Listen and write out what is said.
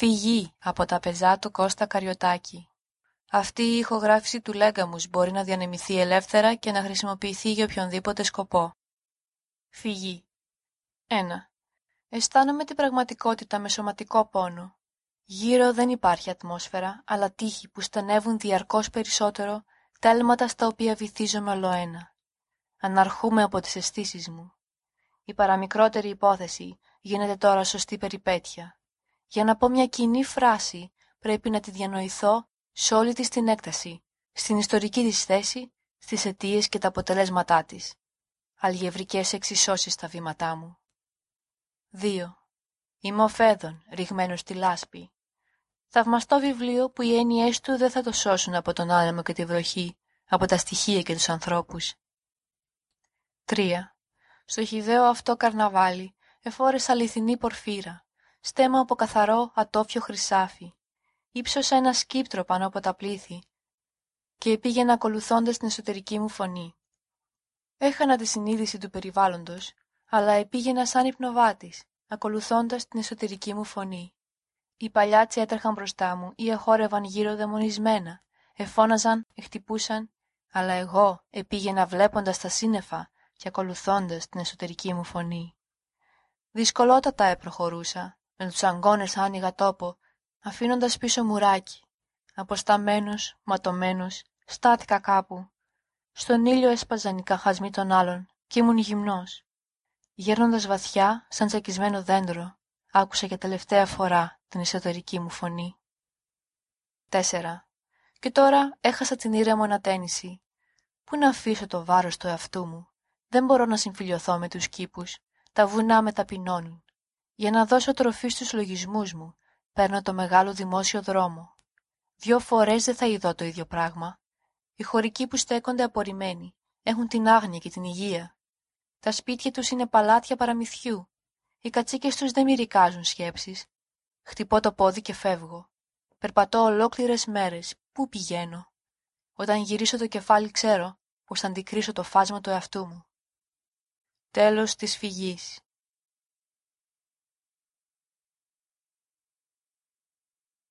Φυγή από τα πεζά του Κώστα Καριωτάκη. Αυτή η ηχογράφηση του Λέγκαμους μπορεί να διανεμηθεί ελεύθερα και να χρησιμοποιηθεί για οποιονδήποτε σκοπό. Φυγή. 1. Αισθάνομαι την πραγματικότητα με σωματικό πόνο. Γύρω δεν υπάρχει ατμόσφαιρα, αλλά τείχη που στενεύουν διαρκώς περισσότερο, τέλματα στα οποία βυθίζομαι ολοένα. Αναρχούμε από τις αισθήσεις μου. Η παραμικρότερη υπόθεση γίνεται τώρα σωστή περιπέτεια. Για να πω μια κοινή φράση, πρέπει να τη διανοηθώ σε όλη της την έκταση, στην ιστορική της θέση, στις αιτίες και τα αποτελέσματά της. Αλγευρικές εξισώσεις στα βήματά μου. 2. Είμαι ο Φέδων, ρηγμένος στη λάσπη. Θαυμαστό βιβλίο που οι έννοιές του δεν θα το σώσουν από τον άνεμο και τη βροχή, από τα στοιχεία και τους ανθρώπους. 3. Στο χυδαίο αυτό καρναβάλι εφόρεσα αληθινή πορφύρα, στέμμα από καθαρό ατόφιο χρυσάφι. Ήψωσα ένα σκύπτρο πάνω από τα πλήθη και πήγαινα ακολουθώντας την εσωτερική μου φωνή. Έχανα τη συνείδηση του περιβάλλοντος, αλλά πήγαινα σαν υπνοβάτης, ακολουθώντας την εσωτερική μου φωνή. Οι παλιάτσι έτρεχαν μπροστά μου ή εχόρευαν γύρω δαιμονισμένα, εφώναζαν, εχτυπούσαν, αλλά εγώ πήγαινα βλέποντας τα σύννεφα και ακολουθώντας την εσωτερική μου φωνή. Δυσκολότατα προχωρούσα, με τους αγκώνες άνοιγα τόπο, αφήνοντας πίσω μουράκι. Αποσταμένος, ματωμένος, στάθηκα κάπου. Στον ήλιο έσπαζαν οι καχασμοί των άλλων και ήμουν γυμνός. Γέρνοντας βαθιά, σαν τσακισμένο δέντρο, άκουσα για τελευταία φορά την εσωτερική μου φωνή. 4. Και τώρα έχασα την ήρεμο ανατένιση. Πού να αφήσω το βάρος του εαυτού μου? Δεν μπορώ να συμφιλιωθώ με τους κήπους. Τα βουνά με ταπεινώνουν. Για να δώσω τροφή στους λογισμούς μου, παίρνω το μεγάλο δημόσιο δρόμο. 2 φορές δεν θα ειδώ το ίδιο πράγμα. Οι χωρικοί που στέκονται απορριμμένοι έχουν την άγνοια και την υγεία. Τα σπίτια τους είναι παλάτια παραμυθιού. Οι κατσίκες τους δεν μυρικάζουν σκέψεις. Χτυπώ το πόδι και φεύγω. Περπατώ ολόκληρες μέρες. Πού πηγαίνω? Όταν γυρίσω το κεφάλι ξέρω πως θα αντικρίσω το φάσμα του εαυτού μου. Τέλος της φυγής.